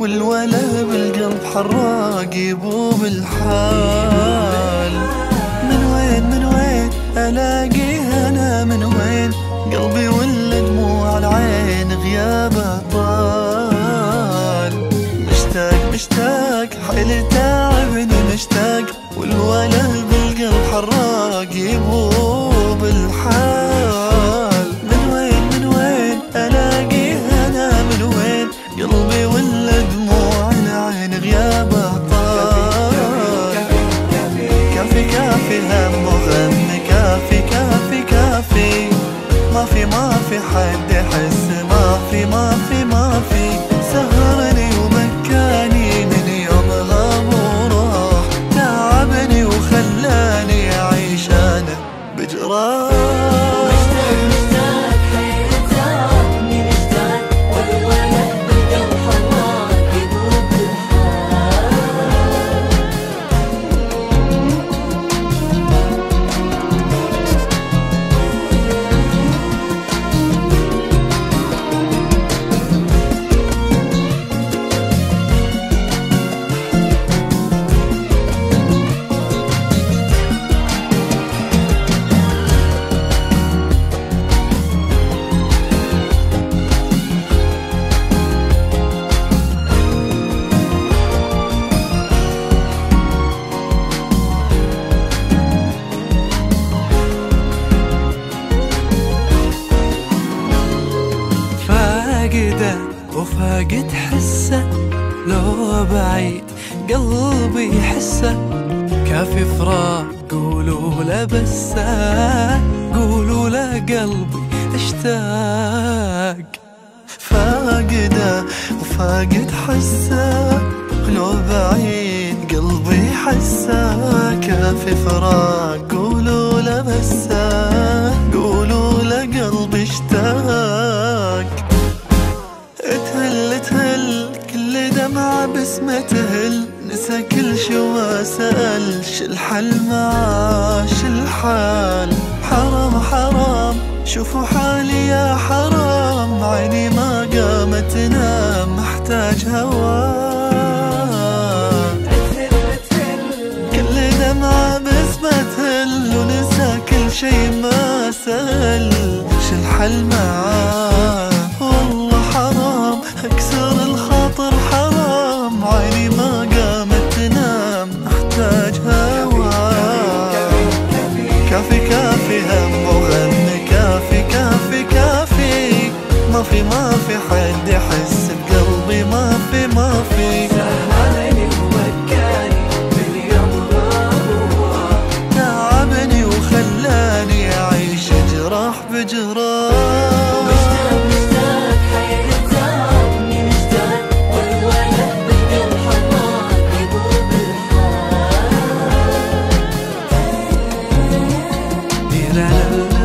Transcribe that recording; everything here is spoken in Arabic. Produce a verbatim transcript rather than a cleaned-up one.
والولا بالقلب حراق يبوب الحال. من وين من وين ألاقيه أنا، من وين قلبي ولا دموع العين غيابه طال. مشتاق مشتاق حيل تعبني مشتاق، والولا بالقلب حراق يبوب الحال. من وين من وين ألاقيه أنا، من وين قلبي ولا دموع العين غيابه طال. كافي كافي هم وغني، كافي كافي كافي، ما في ما في حد يحس، ما في ما في ما في. سهرني ومكاني من يوم غاب وراح، تعبني وخلاني أعيش أنا بجراح. فاقده وفاقد حسه، لو بعيد قلبي يحسه. كافي فراق قولوا له بسه، قولوا له قلبي اشتاق. فاقده وفاقد حسه، لو بعيد قلبي يحسه. كافي فراق قولوا له بسه، قولوا له قلبي اشتاق. اتهل اتهل كل دمعة باسمه تهل، نسى كل شو سأل شالحل معاه شالحال. حرام حرام شوفوا حالي يا حرام، عيني ما قامت تنام محتاج هواه. كل دمعة باسمه تهل، ونسى كل شي ما سأل شالحل معاه. والله حرام اكسر الخاطر حرام، عيني ما قامت تنام احتاج هواه. كافي كافي هم وغني، كافي كافي كافي، ما في ما في حد يحس بقلبي، ما في ما في. سهرني ومكاني من يوم غاب وراح، تعبني وخلاني أعيش جراح بجراح. لا لا لا